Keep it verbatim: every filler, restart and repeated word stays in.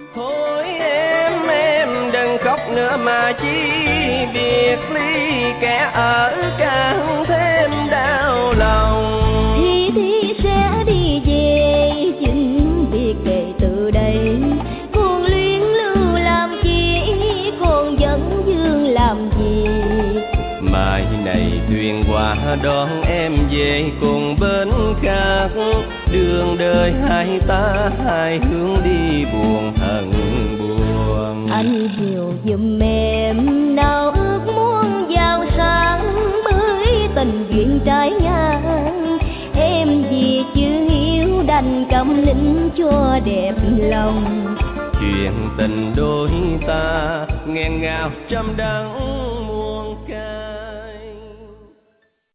Thôi em em đừng khóc nữa mà chi biệt ly, kẻ ở càng thêm đau lòng. Thì thì sẽ đi về chính việc kể từ đây, còn luyến lưu làm chi, còn vẫn dương làm gì. Mai này thuyền qua đón em về cùng bên khác, đường đời hai ta hai hướng đi buồn hận buồn. Anh hiểu giùm em nào ước muốn giàu sang, bởi tình duyên trái ngang. Em vì chưa hiểu đành câm nín cho đẹp lòng. Chuyện tình đôi ta nghẹn ngào trăm đắng.